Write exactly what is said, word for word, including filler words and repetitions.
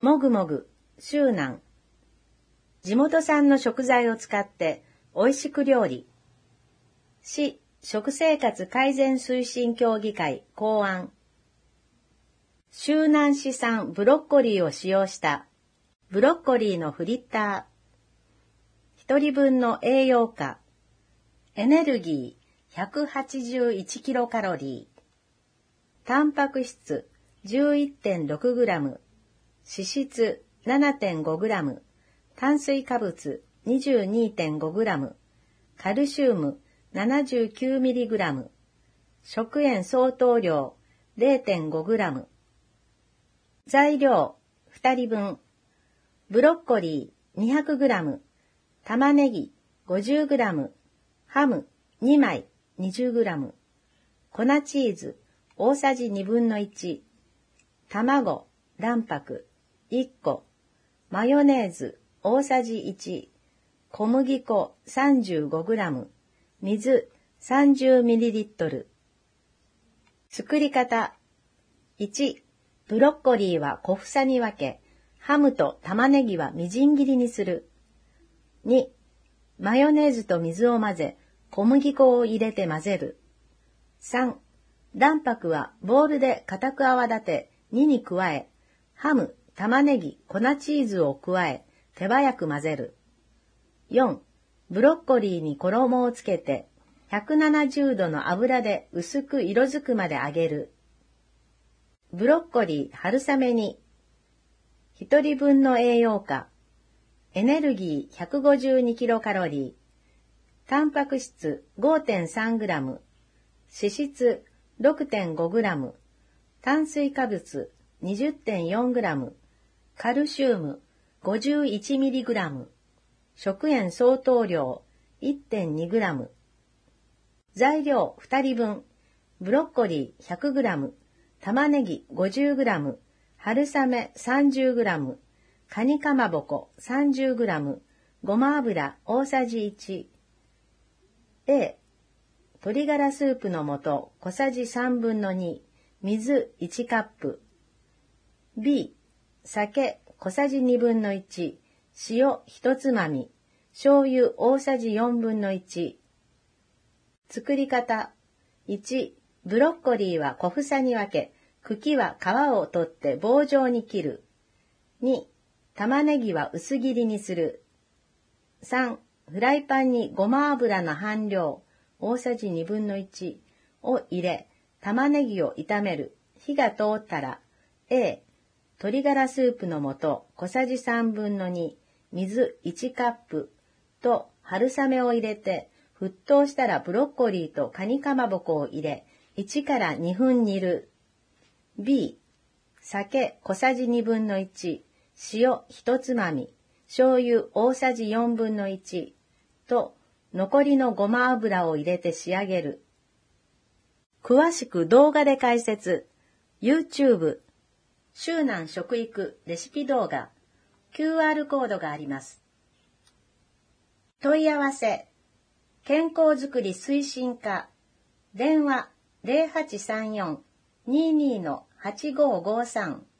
もぐもぐ、周南。地元産の食材を使って美味しく料理。市食生活改善推進協議会考案。周南市産ブロッコリーを使用したブロッコリーのフリッター。一人分の栄養価。エネルギーひゃくはちじゅういちキロカロリー。タンパク質 じゅういってんろくグラム。脂質 ななてんごグラム。炭水化物 にじゅうにてんごグラム。カルシウム ななじゅうきゅうミリグラム。食塩相当量 れいてんごグラム。材料ふたりぶん。ブロッコリー にひゃくグラム。玉ねぎ ごじゅうグラム。ハムにまい にじゅうグラム。粉チーズ大さじにぶんのいち。卵、卵白いっこ。マヨネーズ大さじいち。小麦粉 さんじゅうごグラム。水 さんじゅうミリリットル。作り方。いち、ブロッコリーは小房に分け、ハムと玉ねぎはみじん切りにする。に、マヨネーズと水を混ぜ、小麦粉を入れて混ぜる。さん、卵白はボウルで固く泡立て、にに加え、ハム、玉ねぎ、粉チーズを加え、手早く混ぜる。よん、ブロッコリーに衣をつけて、ひゃくななじゅうどの油で薄く色づくまで揚げる。ブロッコリー春雨煮。一人分の栄養価。エネルギーひゃくごじゅうにキロカロリー。タンパク質 ごてんさんグラム。脂質 ろくてんごグラム。炭水化物 にじゅってんよんグラム。カルシウム ごじゅういちミリグラム。食塩相当量 いってんにグラム。材料ふたりぶん。ブロッコリーひゃくグラム。玉ねぎ ごじゅうグラム。春雨 さんじゅうグラム。カニかまぼこ さんじゅうグラム。ごま油大さじいち。A、鶏ガラスープの素小さじさんぶんのに。水いちカップ。B、酒小さじにぶんのいち。塩ひとつまみ。醤油大さじよんぶんのいち。作り方。いち、ブロッコリーは小房に分け、茎は皮を取って棒状に切る。に、玉ねぎは薄切りにする。さん、フライパンにごま油の半量、大さじにぶんのいちを入れ、玉ねぎを炒める。火が通ったら、A、鶏ガラスープの素小さじさんぶんのに、水いちカップと春雨を入れて、沸騰したらブロッコリーとカニかまぼこを入れ、いちからにふん煮る。B、酒小さじにぶんのいち、塩ひとつまみ、醤油大さじよんぶんのいちと残りのごま油を入れて仕上げる。詳しく動画で解説。YouTube、周南食育レシピ動画、キューアール コードがあります。問い合わせ、健康づくり推進課、電話ゼロはちさんよん にーにー はちごーごーさん